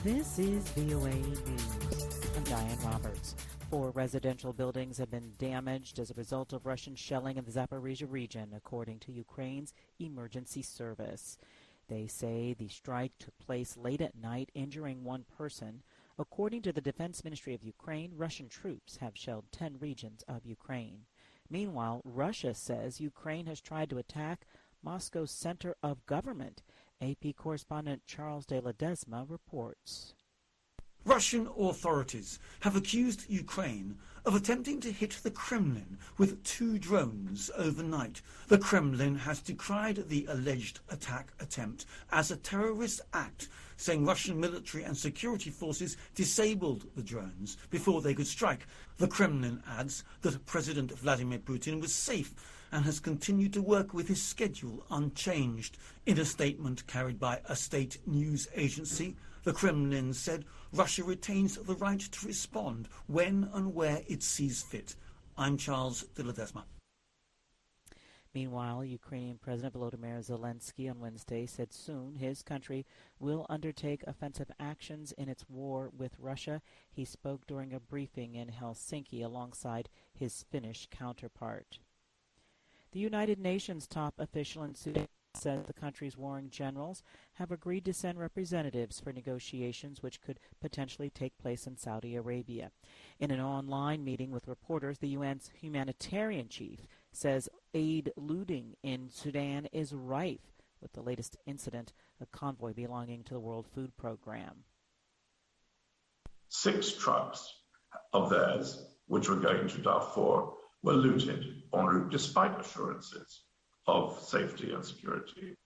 This is VOA News. I'm Diane Roberts. 4 residential buildings have been damaged as a result of Russian shelling in the Zaporizhia region, according to Ukraine's emergency service. They say the strike took place late at night, injuring 1 person. According to the Defense Ministry of Ukraine, Russian troops have shelled 10 regions of Ukraine. Meanwhile, Russia says Ukraine has tried to attack Moscow's center of government. AP correspondent Charles de Ledesma reports. Russian authorities have accused Ukraine of attempting to hit the Kremlin with 2 drones overnight. The Kremlin has decried the alleged attack attempt as a terrorist act, saying Russian military and security forces disabled the drones before they could strike. The Kremlin adds that President Vladimir Putin was safe and has continued to work with his schedule unchanged. In a statement carried by a state news agency, the Kremlin said Russia retains the right to respond when and where it sees fit. I'm Charles de Ledesma. Meanwhile, Ukrainian President Volodymyr Zelensky on Wednesday said soon his country will undertake offensive actions in its war with Russia. He spoke during a briefing in Helsinki alongside his Finnish counterpart. The United Nations top official in Sudan says the country's warring generals have agreed to send representatives for negotiations which could potentially take place in Saudi Arabia. In an online meeting with reporters, the UN's humanitarian chief says aid looting in Sudan is rife, with the latest incident a convoy belonging to the World Food Program. 6 trucks of theirs, which were going to Darfur, were looted en route despite assurances of safety and security.